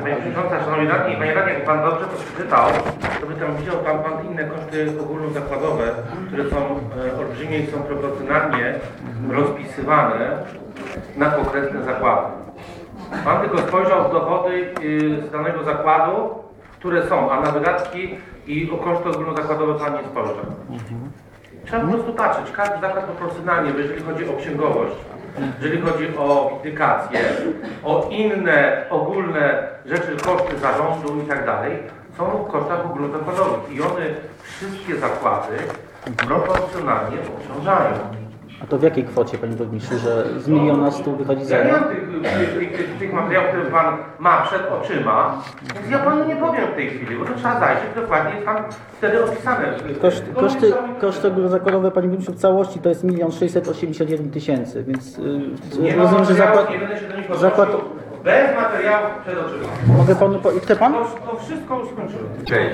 Pani Przewodnicząca, Szanowni Radni, Panie Radny, jak Pan dobrze to przeczytał, to by tam widział Pan inne koszty ogólnozakładowe, które są olbrzymie i są proporcjonalnie rozpisywane na okresne zakłady. Pan tylko spojrzał w dochody z danego zakładu, które są, a na wydatki i o koszty ogólnozakładowe Pan nie spojrzał. Trzeba po prostu patrzeć, każdy zakład proporcjonalnie, bo jeżeli chodzi o księgowość, jeżeli chodzi o windykację, o inne ogólne rzeczy, koszty zarządu i tak dalej, są w kosztach ogólnozakładowych i one wszystkie zakłady proporcjonalnie obciążają. A to w jakiej kwocie, Panie Burmistrzu, że z 1 100 000 wychodzi Ja nie zero? mam tych materiałów, które Pan ma przed oczyma, więc ja Panu nie powiem w tej chwili, bo to trzeba zajrzeć, dokładnie jest tam wtedy opisane. Koszty ogólnozakładowe, Panie Burmistrzu, w całości to jest 1 681 000, więc Nie ma rozumiem, że materiałów, nie będę się do nich zakład... odnosił. Bez materiałów przed oczyma. Mogę Panu... Chce Pan? To wszystko już skończyłem. Cześć.